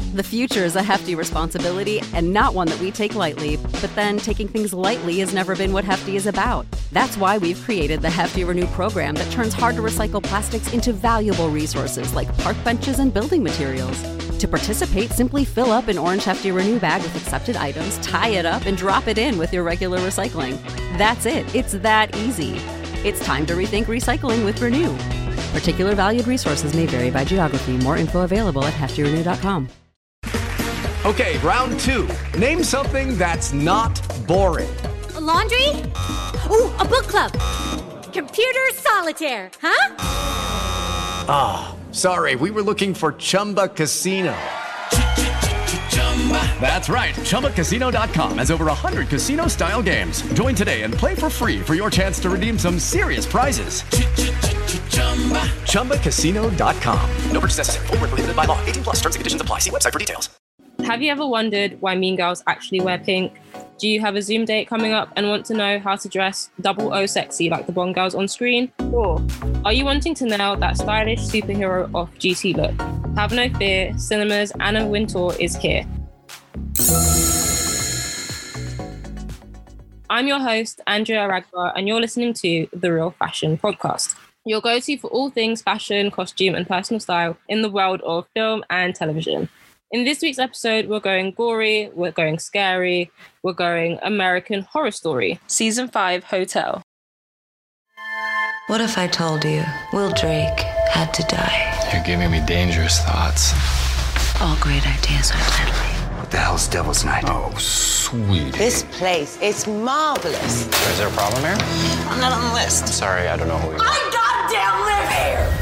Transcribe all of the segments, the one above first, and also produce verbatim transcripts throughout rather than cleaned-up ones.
The future is a hefty responsibility and not one that we take lightly, but then taking things lightly has never been what Hefty is about. That's why we've created the Hefty Renew program that turns hard-to-recycle plastics into valuable resources like park benches and building materials. To participate, simply fill up an orange Hefty Renew bag with accepted items, tie it up, and drop it in with your regular recycling. That's it. It's that easy. It's time to rethink recycling with Renew. Particular valued resources may vary by geography. More info available at hefty renew dot com. Okay, round two. Name something that's not boring. A laundry? Ooh, a book club. Computer solitaire, huh? Ah, oh, sorry. We were looking for Chumba Casino. That's right. Chumba Casino dot com has over one hundred casino-style games. Join today and play for free for your chance to redeem some serious prizes. Chumba Casino dot com. No purchase necessary. Void where prohibited by law. eighteen plus terms and conditions apply. See website for details. Have you ever wondered why Mean Girls actually wear pink? Do you have a Zoom date coming up and want to know how to dress double O sexy like the Bond girls on screen? Or are you wanting to nail that stylish superhero off-duty look? Have no fear, Cinema's Anna Wintour is here. I'm your host, Andrea Ragbar, and you're listening to The Real Fashion Podcast, your go-to for all things fashion, costume, and personal style in the world of film and television. In this week's episode, we're going gory, we're going scary, we're going American Horror Story. Season five, Hotel. What if I told you Will Drake had to die? You're giving me dangerous thoughts. All great ideas are deadly. What the hell's Devil's Night? Oh, sweet. This place, it's marvelous. Is there a problem here? I'm not on the list. I'm sorry, I don't know who you are. I goddamn live here!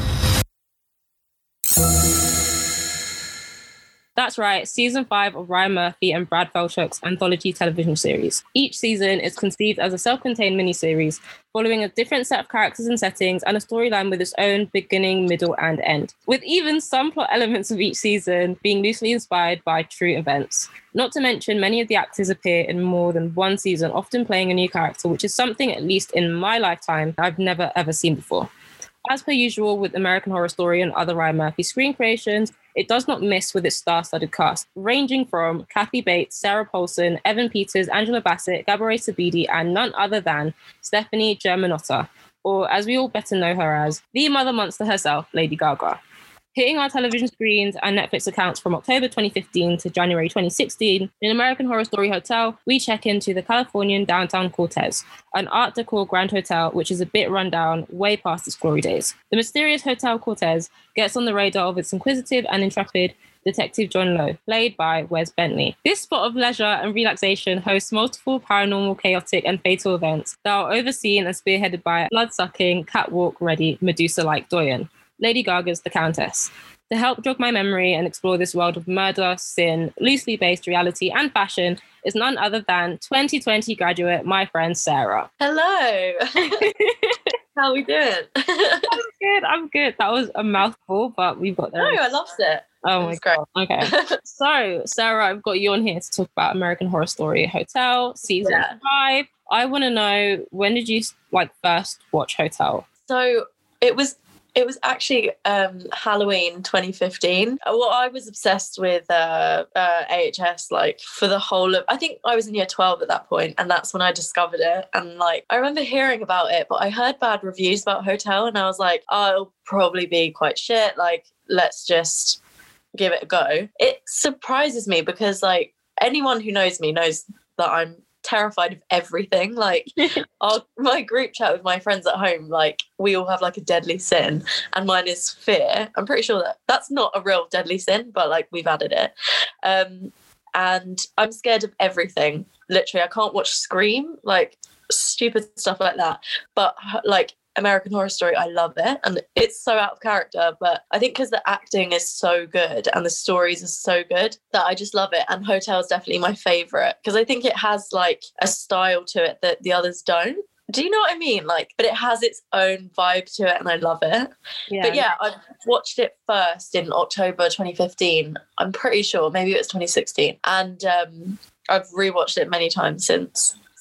That's right, season five of Ryan Murphy and Brad Falchuk's anthology television series. Each season is conceived as a self-contained miniseries, following a different set of characters and settings and a storyline with its own beginning, middle, and end, with even some plot elements of each season being loosely inspired by true events. Not to mention, many of the actors appear in more than one season, often playing a new character, which is something, at least in my lifetime, I've never ever seen before. As per usual with American Horror Story and other Ryan Murphy screen creations, it does not miss with its star-studded cast, ranging from Kathy Bates, Sarah Paulson, Evan Peters, Angela Bassett, Gabourey Sidibe, and none other than Stephanie Germanotta, or as we all better know her as, the mother monster herself, Lady Gaga. Hitting our television screens and Netflix accounts from October twenty fifteen to January twenty sixteen, in American Horror Story Hotel, we check into the Californian downtown Cortez, an Art Deco grand hotel which is a bit run down, way past its glory days. The mysterious Hotel Cortez gets on the radar of its inquisitive and intrepid Detective John Lowe, played by Wes Bentley. This spot of leisure and relaxation hosts multiple paranormal, chaotic, and fatal events that are overseen and spearheaded by a blood-sucking, catwalk-ready, Medusa-like Doyen, Lady Gaga's The Countess. To help jog my memory and explore this world of murder, sin, loosely based reality, and fashion is none other than twenty twenty graduate, my friend Sarah. Hello. How are we doing? I'm good, I'm good. That was a mouthful, but we've got there. No, I loved it. Oh my God. Okay. So, Sarah, I've got you on here to talk about American Horror Story Hotel, season yeah. five. I want to know, when did you like first watch Hotel? So it was It was actually um, Halloween twenty fifteen. Well, I was obsessed with uh, uh, A H S like for the whole of, I think I was in year twelve at that point, and that's when I discovered it. And like, I remember hearing about it, but I heard bad reviews about Hotel, and I was like, oh, it'll probably be quite shit. Like, let's just give it a go. It surprises me because like anyone who knows me knows that I'm terrified of everything. Like our, my group chat with my friends at home, like we all have like a deadly sin, and mine is fear. I'm pretty sure that that's not a real deadly sin, but like we've added it. Um, and I'm scared of everything. Literally, I can't watch Scream, like stupid stuff like that. But like American Horror Story, I love it, and it's so out of character, but I think because the acting is so good and the stories are so good that I just love it. And Hotel is definitely my favorite because I think it has like a style to it that the others don't. Do you know what I mean? Like, but it has its own vibe to it, and I love it. Yeah. But yeah, I watched it first in October twenty fifteen. I'm pretty sure, maybe it was twenty sixteen, and um, I've rewatched it many times since.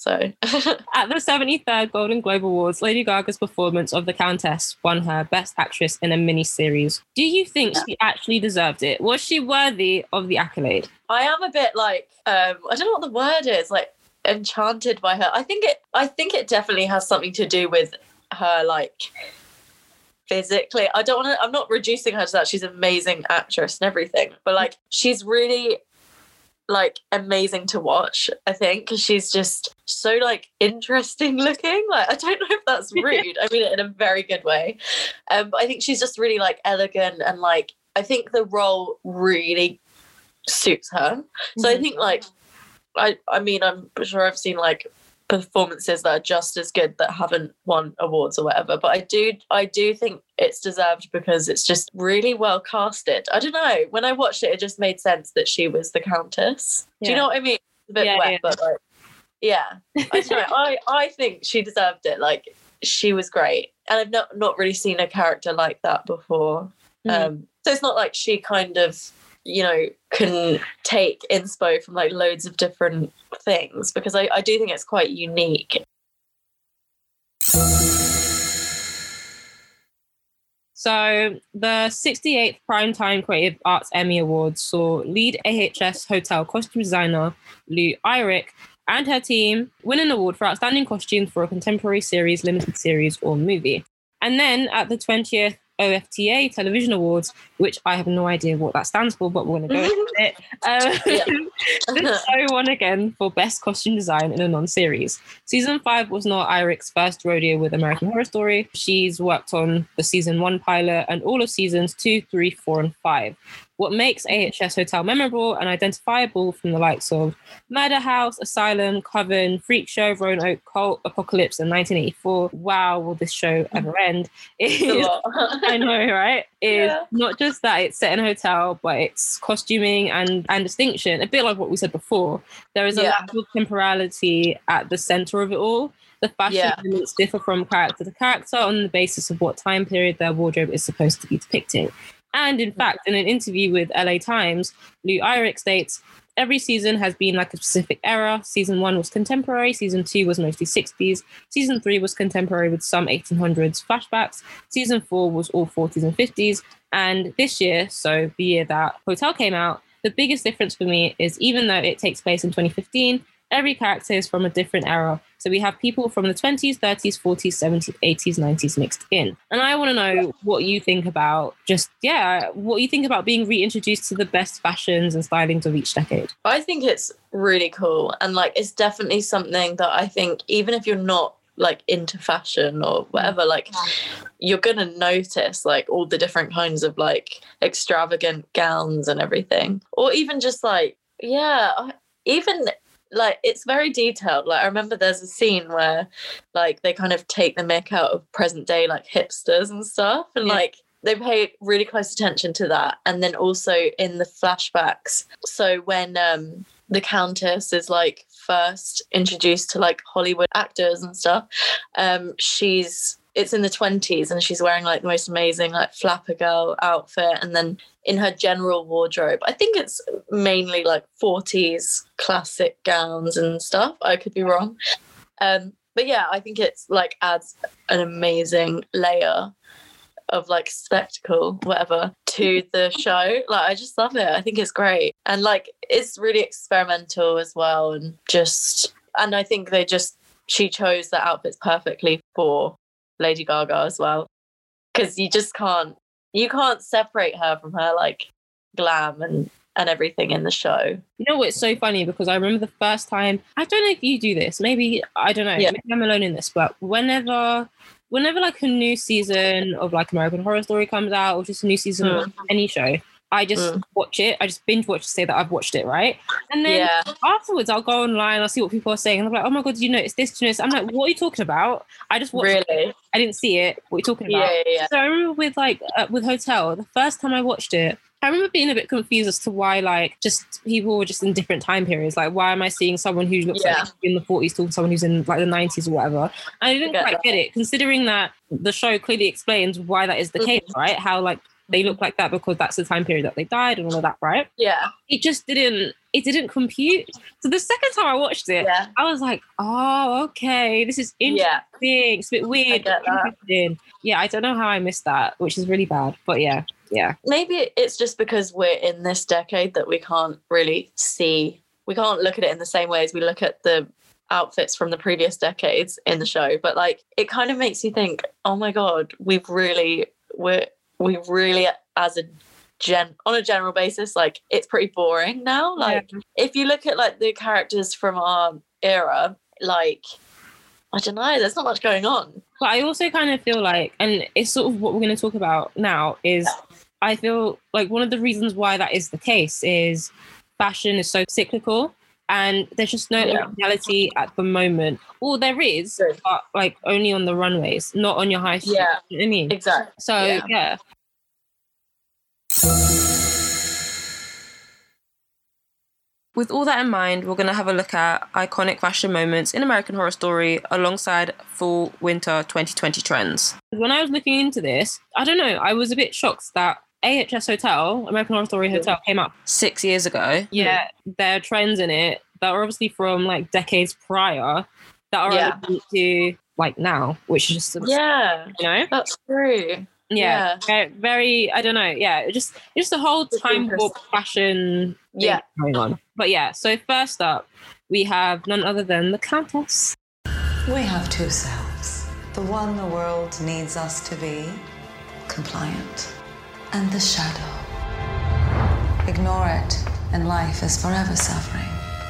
So at the seventy-third Golden Globe Awards, Lady Gaga's performance of the Countess won her Best Actress in a Miniseries. Do you think she actually deserved it? Was she worthy of the accolade? I am a bit like, um, I don't know what the word is, like enchanted by her. I think it I think it definitely has something to do with her, like, physically. I don't want to, I'm not reducing her to that. She's an amazing actress and everything, but like, she's really like amazing to watch, I think, because she's just so like interesting looking. Like, I don't know if that's rude. I mean it in a very good way. Um, but I think she's just really like elegant, and like, I think the role really suits her. So mm-hmm. I think like, I, I mean, I'm sure I've seen like performances that are just as good that haven't won awards or whatever, but I do I do think it's deserved because it's just really well casted. I don't know, when I watched it, it just made sense that she was the Countess. Yeah. Do you know what I mean? It's a bit yeah, wet, yeah. but like, yeah, I don't know. I, I think she deserved it. Like, she was great, and I've not not really seen a character like that before. Mm. Um, so it's not like she kind of, you know, can take inspo from like loads of different things, because I, I do think it's quite unique. So the sixty-eighth Primetime Creative Arts Emmy Awards saw lead A H S Hotel costume designer Lou Eyrick and her team win an award for outstanding costumes for a contemporary series, limited series, or movie. And then at the twentieth O F T A Television Awards, which I have no idea what that stands for, but we're going to go into it. Um, this show won again for Best Costume Design in a Non-Series. Season five was not Eyrick's first rodeo with American Horror Story. She's worked on the season one pilot and all of seasons two, three, four, and five. What makes A H S Hotel memorable and identifiable from the likes of Murder House, Asylum, Coven, Freak Show, Roanoke, Cult, Apocalypse, and nineteen eighty-four. Wow, will this show ever end? Is, I know, right? Is yeah. not just that it's set in a hotel, but it's costuming and, and distinction. A bit like what we said before. There is a yeah. lack of temporality at the center of it all. The fashion yeah. elements differ from character to character on the basis of what time period their wardrobe is supposed to be depicting. And in fact, in an interview with L A Times, Lou Eyrick states, every season has been like a specific era. Season one was contemporary. Season two was mostly sixties. Season three was contemporary with some eighteen hundreds flashbacks. Season four was all forties and fifties. And this year, so the year that Hotel came out, the biggest difference for me is even though it takes place in twenty fifteen, every character is from a different era. So we have people from the twenties, thirties, forties, seventies, eighties, nineties mixed in. And I want to know what you think about just, yeah, what you think about being reintroduced to the best fashions and stylings of each decade. I think it's really cool. And like, it's definitely something that I think, even if you're not like into fashion or whatever, like you're going to notice like all the different kinds of like extravagant gowns and everything. Or even just like, yeah, even... like, it's very detailed. Like, I remember there's a scene where like they kind of take the mick out of present day like hipsters and stuff, and yeah. like they pay really close attention to that. And then also in the flashbacks, so when um the Countess is like first introduced to like Hollywood actors and stuff, um she's it's in the twenties and she's wearing like the most amazing like flapper girl outfit, and then in her general wardrobe, I think it's mainly like forties classic gowns and stuff. I could be wrong. Um, but yeah, I think it's like adds an amazing layer of like spectacle, whatever, to the show. Like, I just love it. I think it's great. And like, it's really experimental as well. And just, and I think they just, she chose the outfits perfectly for Lady Gaga as well. Because you just can't, you can't separate her from her like glam and, and everything in the show. You know what's so funny? Because I remember the first time, I don't know if you do this, maybe, I don't know, yeah. maybe I'm alone in this, but whenever, whenever like a new season of like American Horror Story comes out, or just a new season mm. of any show, I just mm. watch it. I just binge watch to say that I've watched it, right? And then yeah. afterwards, I'll go online, I'll see what people are saying. And I'm like, oh my God, did you notice this? Did you notice? I'm like, what are you talking about? I just watched really? it. I didn't see it. What are you talking about? Yeah, yeah, yeah. So I remember with like, uh, with Hotel, the first time I watched it, I remember being a bit confused as to why, like, just people were just in different time periods. Like, why am I seeing someone who looks yeah. like in the forties talking to someone who's in like the nineties or whatever? And I didn't I get quite that. get it, considering that the show clearly explains why that is the mm-hmm. case, right? How like they look like that because that's the time period that they died and all of that, right? Yeah. It just didn't it didn't compute. So the second time I watched it, Yeah. I was like, oh, okay, this is interesting. Yeah. It's a bit weird. I get that. Interesting. Yeah, I don't know how I missed that, which is really bad. But yeah, yeah. Maybe it's just because we're in this decade that we can't really see, we can't look at it in the same way as we look at the outfits from the previous decades in the show. But like, it kind of makes you think, oh my God, we've really, we're, we really, as a gen, on a general basis, like it's pretty boring now. Like yeah. if you look at like the characters from our era, like, I don't know, there's not much going on. But I also kind of feel like, and it's sort of what we're going to talk about now, is I feel like one of the reasons why that is the case is fashion is so cyclical and there's just no Yeah. originality at the moment. Well, there is, Good. but like only on the runways, not on your high street. Yeah. You know what I mean? Exactly. So, Yeah. yeah. With all that in mind, we're going to have a look at iconic fashion moments in American Horror Story alongside fall winter twenty twenty trends. When I was looking into this, I don't know, I was a bit shocked that A H S Hotel, American Horror Story Hotel, came up six years ago. Yeah, there are trends in it that are obviously from like decades prior that are Yeah. relevant to like now, which is just, Yeah, you know? that's true. Yeah, very, very, I don't know. Yeah, it just it's just the whole It's time warp interesting. fashion thing Yeah. going on. But yeah, so first up, we have none other than the Countess. We have two selves. The one the world needs us to be, compliant, and the shadow. Ignore it, and life is forever suffering.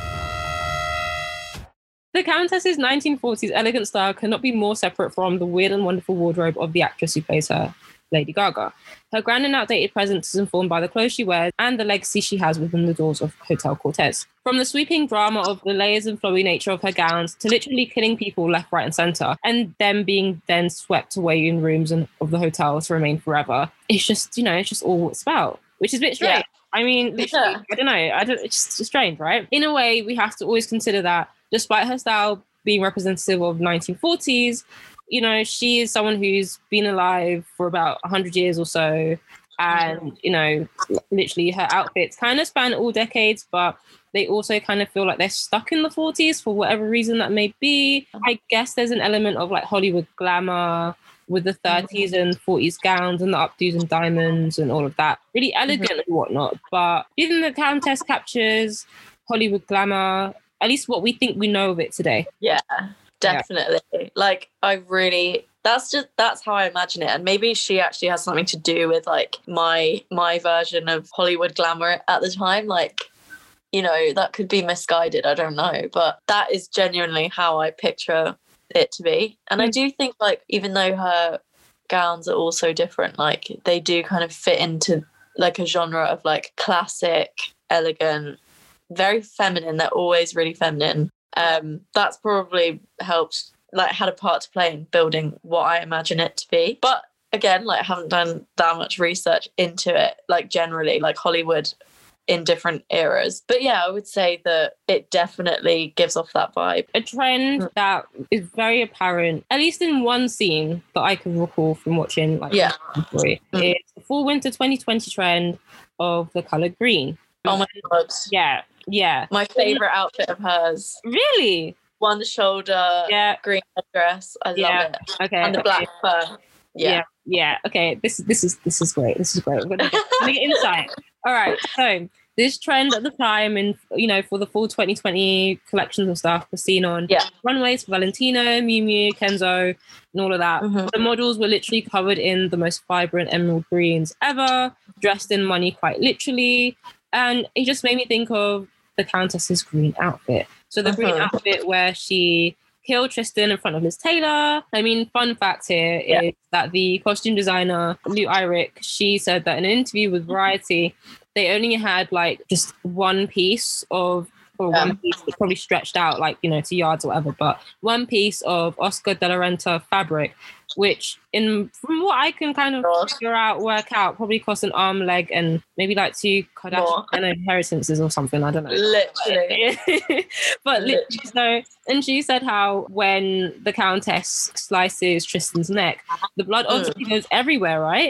The Countess's nineteen forties elegant style cannot be more separate from the weird and wonderful wardrobe of the actress who plays her, Lady Gaga. Her grand and outdated presence is informed by the clothes she wears and the legacy she has within the doors of Hotel Cortez. From the sweeping drama of the layers and flowy nature of her gowns to literally killing people left, right, and centre, and them being then swept away in rooms and of the hotel to remain forever. It's just, you know, it's just all what it's about, which is a bit strange. Yeah. I mean, literally, Yeah. I don't know. I don't, it's just strange, right? In a way, we have to always consider that despite her style being representative of nineteen forties, you know, she is someone who's been alive for about one hundred years or so. And, you know, literally her outfits kind of span all decades, but they also kind of feel like they're stuck in the forties for whatever reason that may be. I guess there's an element of like Hollywood glamour with the thirties and forties gowns and the updos and diamonds and all of that. Really elegant and whatnot. But even the Countess captures Hollywood glamour, at least what we think we know of it today. Yeah, definitely. Like, I really, that's just, that's how I imagine it. And maybe she actually has something to do with like my, my version of Hollywood glamour at the time. Like, you know, that could be misguided. I don't know. But that is genuinely how I picture it to be. And I do think like, even though her gowns are all so different, like they do kind of fit into like a genre of like classic, elegant, very feminine. They're always really feminine. Um, that's probably helped, like had a part to play in building what I imagine it to be. But again, like I haven't done that much research into it, like generally, like Hollywood in different eras. But yeah, I would say that it definitely gives off that vibe. A trend that is very apparent, at least in one scene that I can recall from watching like Yeah. Story, is the fall winter twenty twenty trend of the colour green. Oh my God. Yeah, yeah. My favourite outfit of hers. Really? One shoulder, Yeah. green dress. I Yeah. love it. Okay. And the okay. black fur. Yeah. Yeah. yeah, Okay. This this is this is great. This is great. We're gonna get, we're gonna get insight. All right. So this trend at the time, and you know, for the full twenty twenty collections and stuff, was seen on Yeah. runways for Valentino, Miu Miu, Kenzo, and all of that. Mhm. The models were literally covered in the most vibrant emerald greens ever, dressed in money quite literally, and it just made me think of the Countess's green outfit. So the green Uh-huh. outfit where she killed Tristan in front of Liz Taylor. I mean, fun fact here is Yeah. that the costume designer, Lou Eyrick, she said that in an interview with Variety, they only had like just one piece of, or Yeah. one piece that probably stretched out like, you know, to yards or whatever, but one piece of Oscar de la Renta fabric, which in from what I can kind of God. figure out, work out, probably cost an arm, leg, and maybe like two More. Kardashian inheritances or something. I don't know. Literally. But literally, so, and she said how when the Countess slices Tristan's neck, the blood obviously goes everywhere, right?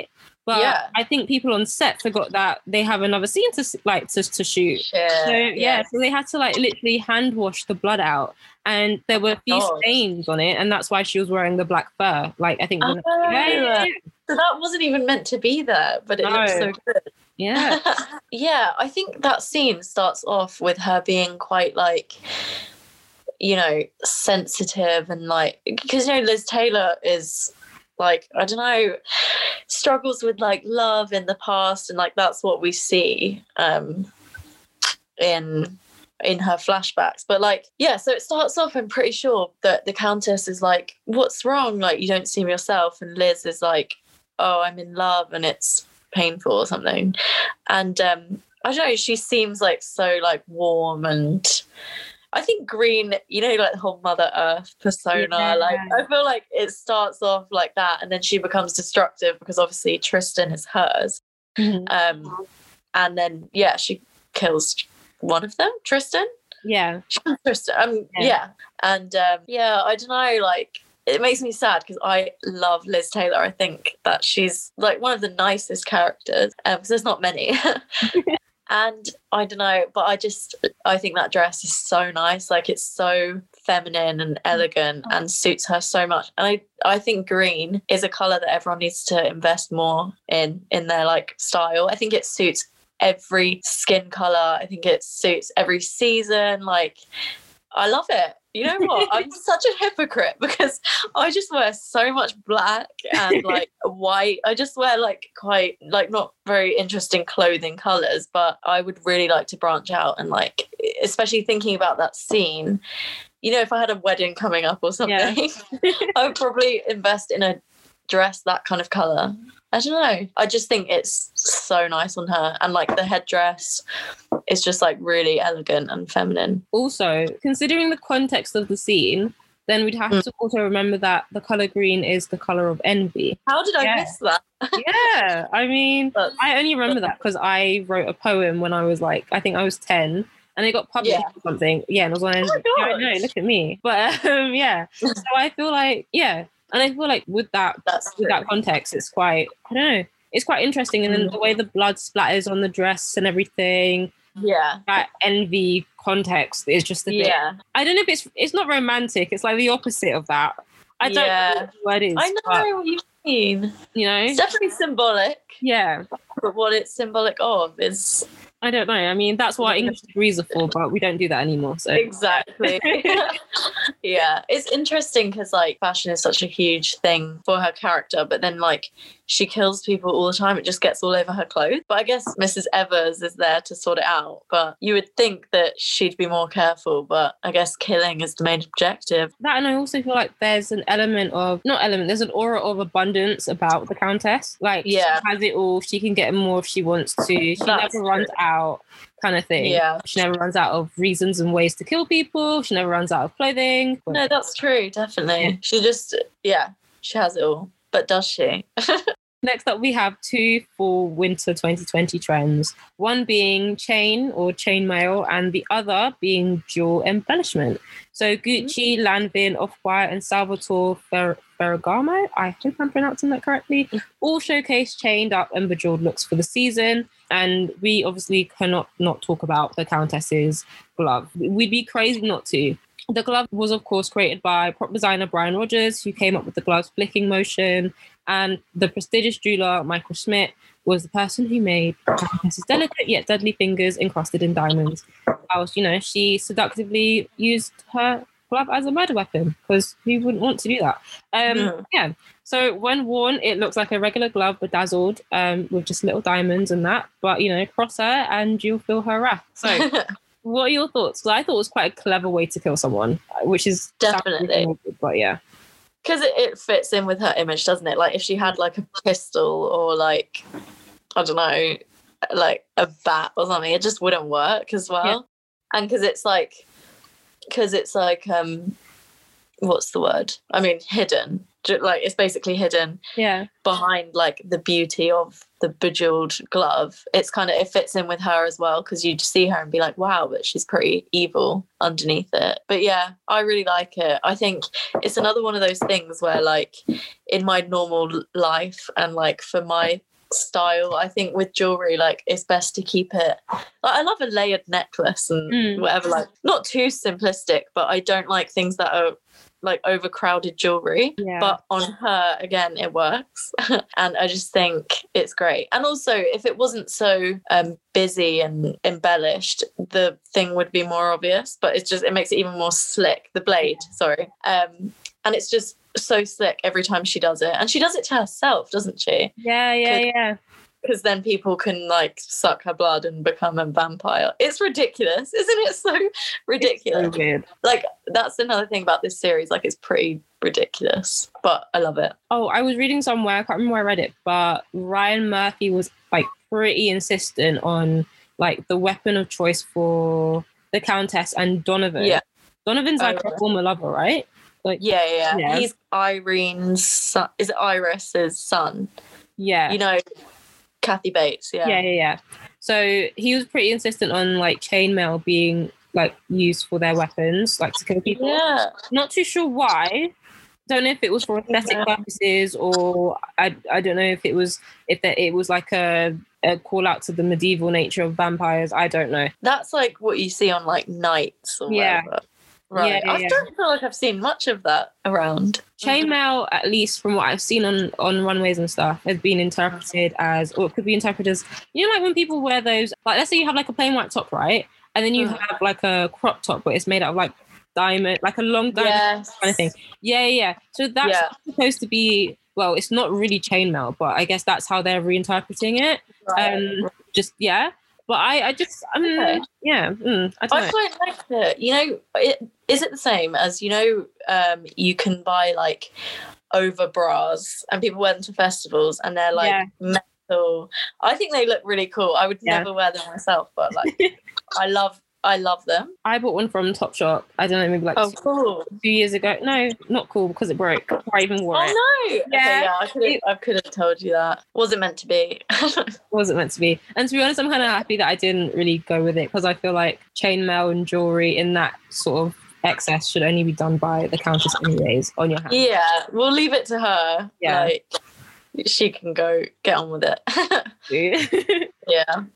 But Yeah. I think people on set forgot that they have another scene to s- like to, to shoot. Yeah, So yeah, yeah. so they had to like literally hand wash the blood out, and there were a few God. stains on it, and that's why she was wearing the black fur. Like I think, the, Oh. yeah, yeah, So that wasn't even meant to be there, but it looks so No. good. yeah. Yeah, I think that scene starts off with her being quite like, you know, sensitive and like, because, you know, Liz Taylor is like, I don't know, struggles with like love in the past, and like that's what we see um in in her flashbacks. But like, yeah, so it starts off, I'm pretty sure that the Countess is like, what's wrong? Like, you don't seem yourself. And Liz is like, oh, I'm in love and it's painful or something. And um I don't know, she seems like so like warm, and I think Green, you know, like the whole Mother Earth persona, Yeah. like I feel like it starts off like that, and then she becomes destructive because obviously Tristan is hers. Mhm. Um and then yeah, she kills one of them, Tristan. Yeah. She kills Tristan. Um Yeah. yeah. And um yeah, I don't know, like it makes me sad because I love Liz Taylor. I think that she's like one of the nicest characters, um, because there's not many. And I don't know, but I just, I think that dress is so nice. Like it's so feminine and elegant and suits her so much. And I, I think green is a colour that everyone needs to invest more in, in their like style. I think it suits every skin colour. I think it suits every season. Like, I love it. You know what? I'm such a hypocrite because I just wear so much black and like white. I just wear like quite like not very interesting clothing colours, but I would really like to branch out and like, especially thinking about that scene. You know, if I had a wedding coming up or something, Yeah. I would probably invest in a dress that kind of colour. I don't know. I just think it's so nice on her, and like the headdress is just like really elegant and feminine. Also, considering the context of the scene, then we'd have Mm. to also remember that the color green is the color of envy. How did I Yeah. miss that? Yeah, I mean, That's- I only remember that because I wrote a poem when I was like, I think I was ten, and it got published Yeah. or something. Yeah, and it was on envy. Oh my Yeah, I know, gosh. look at me. But um, yeah, so I feel like, yeah, and I feel like with that, That's with true. that context, it's quite, I don't know, it's quite interesting. And then the way the blood splatters on the dress and everything, Yeah. that envy context is just a bit, Yeah. I don't know if it's it's not romantic. It's like the opposite of that. I don't Yeah. know what the word is. I know but, what you mean. you know, It's definitely symbolic, yeah. but what it's symbolic of is I don't know. I mean, that's what English degrees are for, but we don't do that anymore. So exactly. Yeah, it's interesting because like fashion is such a huge thing for her character, but then like she kills people all the time. It just gets all over her clothes. But I guess Missus Evers is there to sort it out. But you would think that she'd be more careful, but I guess killing is the main objective. that, and I also feel like there's an element of not element. There's an aura of abundance about the Countess. Like, Yeah. she has it all. She can get more if she wants to. She That's never runs true. out, kind of thing. Yeah. She never runs out of reasons and ways to kill people. She never runs out of clothing. No, that's true, definitely. She just, yeah, she has it all. But does she? Next up, we have two fall winter twenty twenty trends. One being chain or chainmail, and the other being jewel embellishment. So Gucci, Lanvin, Off-White, and Salvatore Fer- Ferragamo, I hope I'm pronouncing that correctly, all showcase chained up and bejeweled looks for the season. And we obviously cannot not talk about the Countess's glove. We'd be crazy not to. The glove was, of course, created by prop designer Brian Rogers, who came up with the glove's flicking motion. And the prestigious jeweler Michael Schmidt was the person who made Countess's delicate yet deadly fingers encrusted in diamonds. Whilst, you know, she seductively used her glove as a murder weapon, because who wouldn't want to do that? Um, Mm. Yeah. So when worn, it looks like a regular glove bedazzled um, with just little diamonds and that. But, you know, cross her and you'll feel her wrath. So what are your thoughts? Because I thought it was quite a clever way to kill someone, which is Definitely. morbid, but yeah. Because it, it fits in with her image, doesn't it? Like if she had like a pistol or like, I don't know, like a bat or something, it just wouldn't work as well. Yeah. And because it's like, because it's like, um, what's the word? I mean, hidden. Ju- Like it's basically hidden Yeah. behind like the beauty of the bejeweled glove. It's kind of, it fits in with her as well, because you see her and be like, wow, but she's pretty evil underneath it. But yeah, I really like it. I think it's another one of those things where like in my normal l- life and like for my style. I think with jewelry, like it's best to keep it. Like, I love a layered necklace and Mm. whatever, like not too simplistic, but I don't like things that are like overcrowded jewelry. Yeah. But on her, again, it works. And I just think it's great. And also, if it wasn't so um, busy and embellished, the thing would be more obvious. But it's just, it makes it even more slick. The blade, sorry. Um, and it's just so slick every time she does it. And she does it to herself, doesn't she? Yeah, yeah, yeah. Because then people can like suck her blood and become a vampire. It's ridiculous, isn't it? So ridiculous. It's so weird. Like, that's another thing about this series. Like, it's pretty ridiculous, but I love it. Oh, I was reading somewhere, I can't remember where I read it, but Ryan Murphy was like pretty insistent on like the weapon of choice for the Countess and Donovan. Yeah. Donovan's like Oh, a former lover, right? Like, Yeah, yeah, Yeah. He's Irene's son. Is it Iris's son? yeah. You know, Kathy Bates. Yeah. Yeah, yeah, yeah. So he was pretty insistent on like chainmail being like used for their weapons, like to kill people. Yeah. Not too sure why. Don't know if it was for aesthetic Yeah. purposes or I I don't know if it was if that it was like a, a call out to the medieval nature of vampires. I don't know. That's like what you see on like Knights or Yeah. whatever. Right. Yeah, yeah, I yeah. don't feel like I've seen much of that around. Chainmail, at least from what I've seen on, on runways and stuff, has been interpreted as, or it could be interpreted as, you know, like when people wear those, like let's say you have like a plain white top, right? And then you Mm. have like a crop top, but it's made out of like diamond, like a long diamond Yes. kind of thing. Yeah, yeah, yeah. So that's Yeah. supposed to be, well, it's not really chainmail, but I guess that's how they're reinterpreting it. Right. Um, just, yeah. But I, I just, um, Okay. yeah, mm, I don't I know. quite liked it. You know, it, is it the same as, you know, um, you can buy like over bras and people wear them to festivals and they're like Yeah. metal. I think they look really cool. I would Yeah. never wear them myself, but like I love I love them. I bought one from Topshop. I don't know, maybe like Oh, two, cool. two years ago. No, not cool because it broke. I even wore it. Oh no! Yeah. Okay, yeah, I could have I could have told you that. Wasn't meant to be. Wasn't meant to be. And to be honest, I'm kind of happy that I didn't really go with it because I feel like chainmail and jewelry in that sort of excess should only be done by the Countess anyways on your hand. Yeah, we'll leave it to her. Yeah. Like, she can go get on with it. Yeah.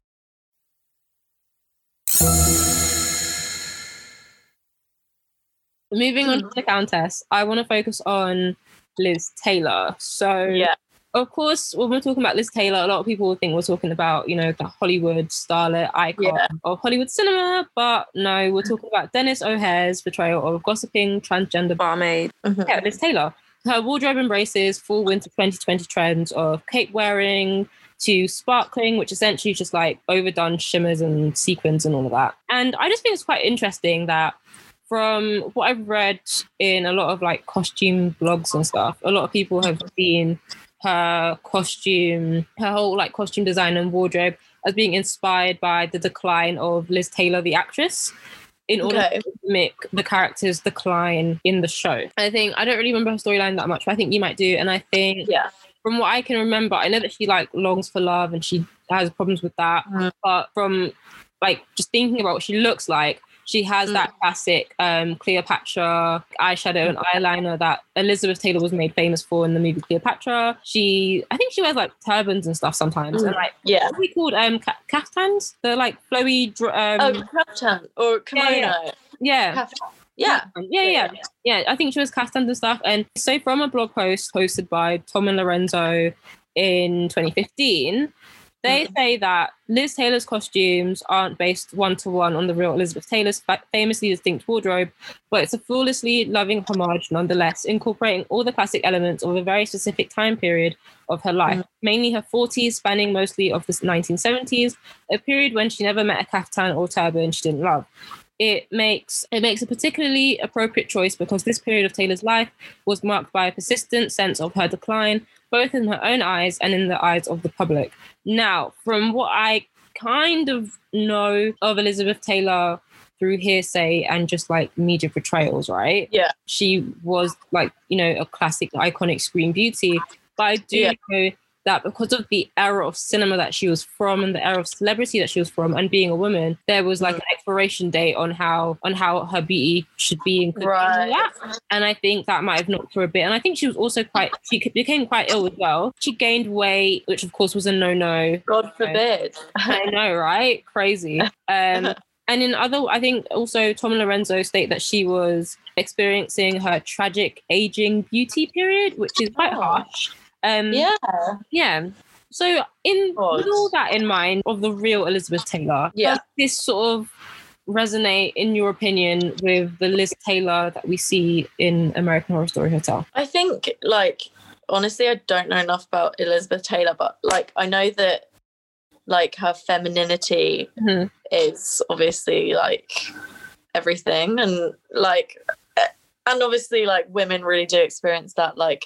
Moving on to the Countess, I want to focus on Liz Taylor. So, Yeah. of course, when we're talking about Liz Taylor, a lot of people will think we're talking about, you know, the Hollywood starlet icon Yeah. of Hollywood cinema, but no, we're talking about Dennis O'Hare's portrayal of gossiping transgender barmaid, Mhm. yeah, Liz Taylor. Her wardrobe embraces fall winter twenty twenty trends of cape wearing to sparkling, which essentially is just like overdone shimmers and sequins and all of that. And I just think it's quite interesting that from what I've read in a lot of like costume blogs and stuff, a lot of people have seen her costume, her whole like costume design and wardrobe as being inspired by the decline of Liz Taylor, the actress, in order Okay. to mimic the character's decline in the show. I think, I don't really remember her storyline that much, but I think you might do. And I think Yeah. from what I can remember, I know that she like longs for love and she has problems with that. Mm. But from like just thinking about what she looks like, she has Mm. that classic um, Cleopatra eyeshadow and eyeliner that Elizabeth Taylor was made famous for in the movie Cleopatra. She, I think she wears like turbans and stuff sometimes. And like, Yeah. what are we called? Um, ca- caftans? The like flowy, dr- um, Oh, kaftan or kimono. yeah, yeah. Kaftan. Yeah. Yeah, yeah, yeah. I think she was caftans and stuff. And so from a blog post posted by Tom and Lorenzo in twenty fifteen, they Mhm. say that Liz Taylor's costumes aren't based one-to-one on the real Elizabeth Taylor's fa- famously distinct wardrobe, but it's a flawlessly loving homage nonetheless, incorporating all the classic elements of a very specific time period of her life, mainly her forties, spanning mostly of the nineteen seventies, a period when she never met a kaftan or turban she didn't love. It makes it makes a particularly appropriate choice because this period of Taylor's life was marked by a persistent sense of her decline, both in her own eyes and in the eyes of the public. Now, from what I kind of know of Elizabeth Taylor through hearsay and just like media portrayals, right? Yeah. She was like, you know, a classic iconic screen beauty. But I do Yeah. know that because of the era of cinema that she was from and the era of celebrity that she was from and being a woman, there was like mm. an expiration date on how on how her beauty should be and could right. be that. And I think that might have knocked her a bit. And I think she was also quite, she became quite ill as well. She gained weight, which of course was a no-no. God forbid. I know, right? Crazy. Um, and in other, I think also Tom Lorenzo state that she was experiencing her tragic aging beauty period, which is quite oh. harsh. Um, yeah. Yeah. So in with all that in mind of the real Elizabeth Taylor, yeah. does this sort of resonate, in your opinion, with the Liz Taylor that we see in American Horror Story Hotel? I think, like, honestly, I don't know enough about Elizabeth Taylor, but, like, I know that, like, her femininity mm-hmm. is obviously, like, everything. And, like, and obviously, like, women really do experience that, like,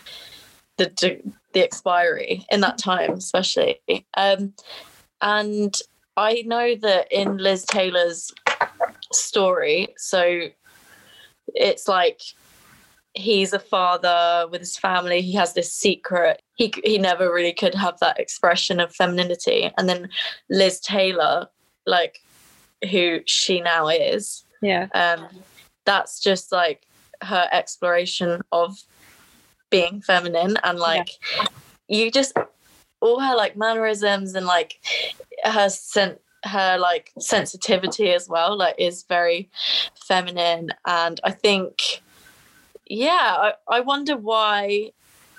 the the expiry in that time, especially. Um, and I know that in Liz Taylor's story, so it's like he's a father with his family. He has this secret. He he never really could have that expression of femininity. And then Liz Taylor, like who she now is, yeah, um, that's just like her exploration of being feminine. And like yeah. you just all her like mannerisms and like her sen- her like sensitivity as well, like is very feminine. And I think yeah I, I wonder why.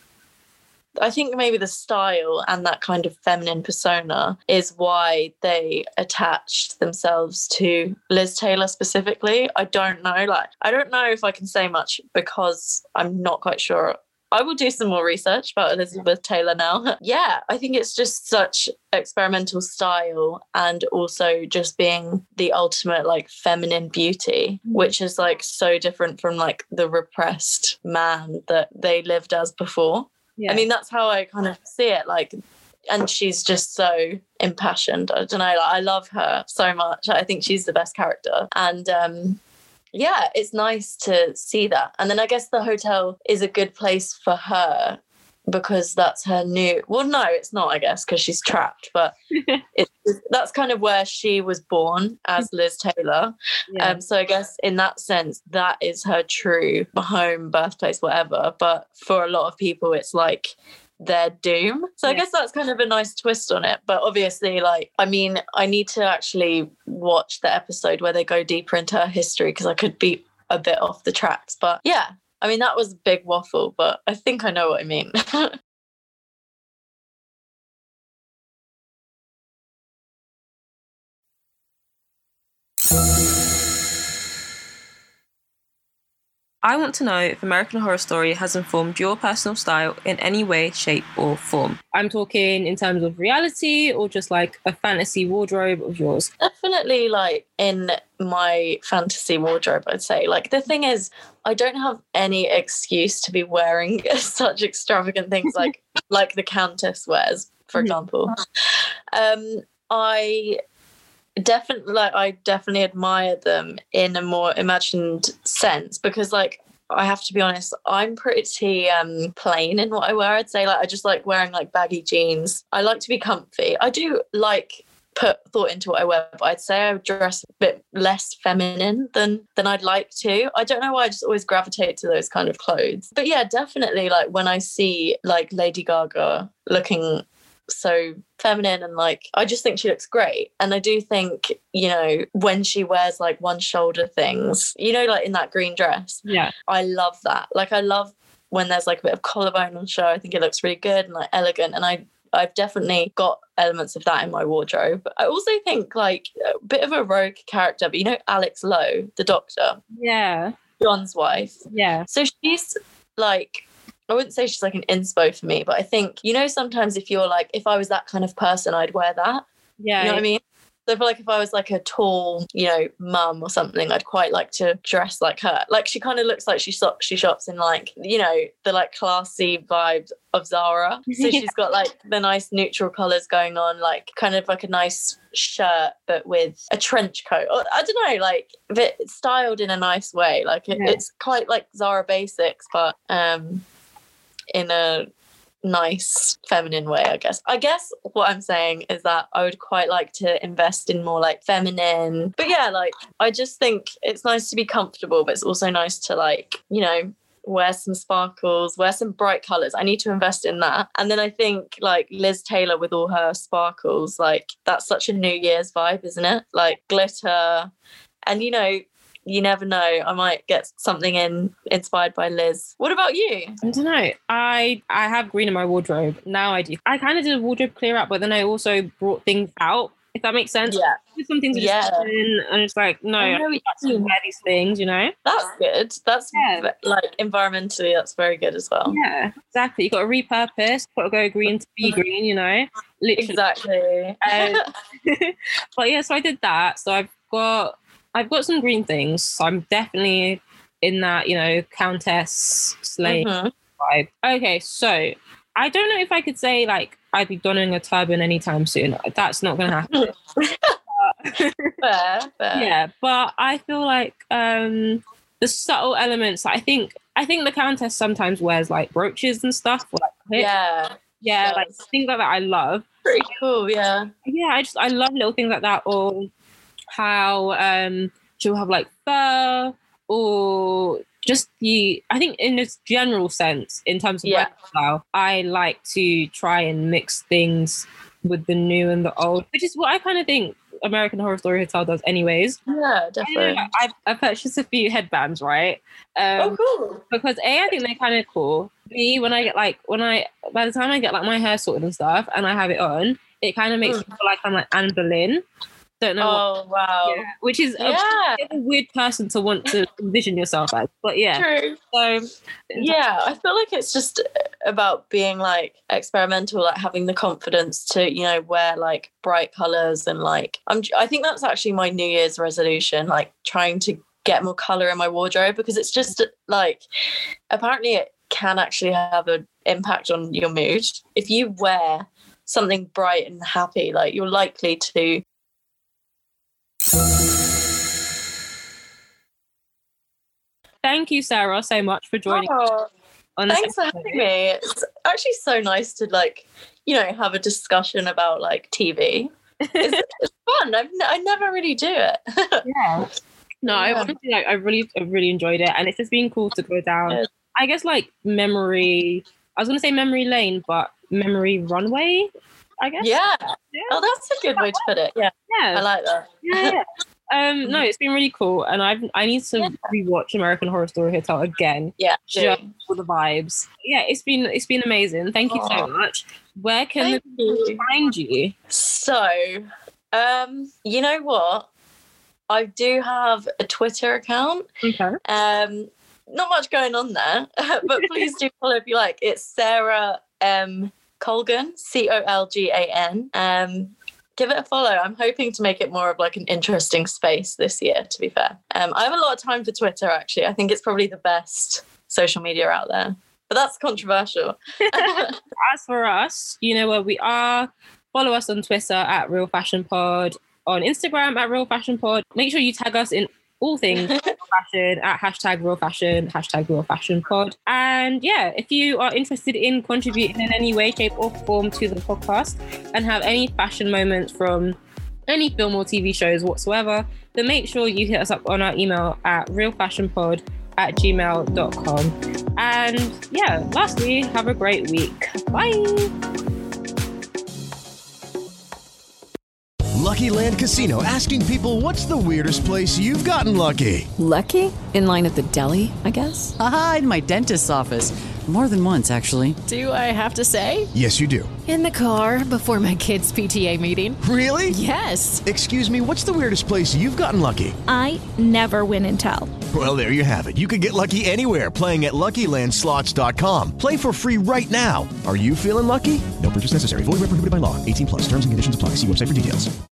I think maybe the style and that kind of feminine persona is why they attached themselves to Liz Taylor specifically. I don't know. Like, I don't know if I can say much because I'm not quite sure. I will do some more research about Elizabeth Taylor now. Yeah, I think it's just such experimental style and also just being the ultimate like feminine beauty, which is like so different from like the repressed man that they lived as before. Yeah. I mean, that's how I kind of see it. Like, and she's just so impassioned. I don't know. Like, I love her so much. I think she's the best character. And um, yeah, it's nice to see that. And then I guess the hotel is a good place for her because that's her new. Well, no, it's not. I guess because she's trapped. But it's that's kind of where she was born as Liz Taylor. Yeah. Um, so I guess in that sense, that is her true home, birthplace, whatever. But for a lot of people, it's like their doom. So I yeah. guess that's kind of a nice twist on it. But obviously, like, I mean, I need to actually watch the episode where they go deeper into her history because I could be a bit off the tracks. But yeah, I mean, that was a big waffle, but I think I know what I mean. I want to know if American Horror Story has informed your personal style in any way, shape, or form. I'm talking in terms of reality or just like a fantasy wardrobe of yours. Definitely like in my fantasy wardrobe, I'd say. Like the thing is, I don't have any excuse to be wearing such extravagant things like like the Countess wears, for example. Um, I definitely like I definitely admire them in a more imagined sense because like I have to be honest, I'm pretty um plain in what I wear. I'd say like I just like wearing like baggy jeans. I like to be comfy. I do like put thought into what I wear, but I'd say I dress a bit less feminine than than I'd like to. I don't know why I just always gravitate to those kind of clothes. But yeah, definitely like when I see like Lady Gaga looking so feminine and like I just think she looks great. And I do think, you know, when she wears like one shoulder things, you know, like in that green dress, yeah, I love that. Like I love when there's like a bit of collarbone on show. I think it looks really good and like elegant, and I I've definitely got elements of that in my wardrobe. I also think like a bit of a rogue character, but you know Alex Lowe, the doctor, yeah, John's wife, yeah, so she's like, I wouldn't say she's like an inspo for me, but I think, you know, sometimes if you're like, if I was that kind of person, I'd wear that. Yeah. You know what I mean? So I feel like if I was like a tall, you know, mum or something, I'd quite like to dress like her. Like she kind of looks like she, shop, she shops in like, you know, the like classy vibes of Zara. So she's got like the nice neutral colours going on, like kind of like a nice shirt, but with a trench coat. Or, I don't know, like a bit styled in a nice way. Like it, yeah. it's quite like Zara basics, but um. in a nice feminine way, I guess. I guess what I'm saying is that I would quite like to invest in more like feminine. But yeah, like I just think it's nice to be comfortable, but it's also nice to like, you know, wear some sparkles, wear some bright colours. I need to invest in that. And then I think like Liz Taylor with all her sparkles, like that's such a New Year's vibe, isn't it? Like glitter. And you know, you never know, I might get something in inspired by Liz. What about you? I don't know. I I have green in my wardrobe. Now I do. I kind of did a wardrobe clear out, but then I also brought things out, if that makes sense. Yeah. Some things are just Yeah. in, and it's like, no, I know don't actually wear these things, you know? That's good. That's Yeah. like environmentally, that's very good as well. Yeah, exactly. You got to repurpose, got to go green to be green, you know? Literally. Exactly. Um, but yeah, so I did that. So I've got I've got some green things. So I'm definitely in that, you know, Countess slave Mhm. vibe. Okay, so I don't know if I could say like I'd be donning a turban anytime soon. That's not going to happen. Fair, fair. Yeah, but I feel like um, the subtle elements. I think I think the Countess sometimes wears like brooches and stuff. Or, like, clips. Yeah. yeah, she like does. things like that. I love. Pretty cool, yeah. Yeah, I just I love little things like that, or how um she'll have like fur, or just the I think in this general sense, in terms of Yeah. style, I like to try and mix things with the new and the old, which is what I kind of think American Horror Story Hotel does anyways. Yeah, definitely. I've, I've purchased a few headbands, right? Um, Oh, cool. because A, I think they're kind of cool. B, when I get like, when I, by the time I get like my hair sorted and stuff and I have it on, it kind of makes Mm. me feel like I'm like Anne Boleyn. Don't know what, Oh, wow. yeah, which is a, Yeah. bit of a weird person to want to envision yourself as. But yeah. True. So, Yeah, I feel like it's just about being like experimental, like having the confidence to, you know, wear like bright colors and like I'm I think that's actually my New Year's resolution, like trying to get more color in my wardrobe, because it's just like apparently it can actually have an impact on your mood. If you wear something bright and happy, like you're likely to thank you, Sarah, so much for joining Oh, on this thanks for episode. having me. It's actually so nice to like, you know, have a discussion about like T V. It's, it's fun. I've n- I never really do it. Yeah. No, I Yeah. honestly like I really I really enjoyed it, and it's just been cool to go down. Yeah. I guess like memory. I was gonna say memory lane, but memory runway. I guess. Yeah. Yeah. Oh, that's a good way to put it. Yeah, Yeah. I like that. yeah, yeah. Um, no, it's been really cool, and I've I need to Yeah. rewatch American Horror Story Hotel again, Yeah. just do. for the vibes. Yeah, it's been it's been amazing. Thank you so Aw. much. Where can Thank the people you. find you? So, um, you know what? I do have a Twitter account. Okay. Um, not much going on there, but please do follow if you like. It's Sarah M. Colgan, C O L G A N. Um, give it a follow. I'm hoping to make it more of like an interesting space this year, to be fair. Um, I have a lot of time for Twitter, actually. I think it's probably the best social media out there. But that's controversial. As for us, you know where we are. Follow us on Twitter at Real Fashion Pod, on Instagram at Real Fashion Pod. Make sure you tag us in all things real fashion at hashtag Real Fashion, hashtag Real Fashion Pod. And yeah, if you are interested in contributing in any way, shape, or form to the podcast and have any fashion moments from any film or T V shows whatsoever, then make sure you hit us up on our email at realfashionpod at gmail dot com. And yeah, lastly, have a great week. Bye. Lucky Land Casino, asking people, what's the weirdest place you've gotten lucky? Lucky? In line at the deli, I guess? Aha, in my dentist's office. More than once, actually. Do I have to say? Yes, you do. In the car before my kids' P T A meeting. Really? Yes. Excuse me, what's the weirdest place you've gotten lucky? I never win and tell. Well, there you have it. You can get lucky anywhere, playing at Lucky Land Slots dot com. Play for free right now. Are you feeling lucky? No purchase necessary. Void where prohibited by law. eighteen plus. Terms and conditions apply. See website for details.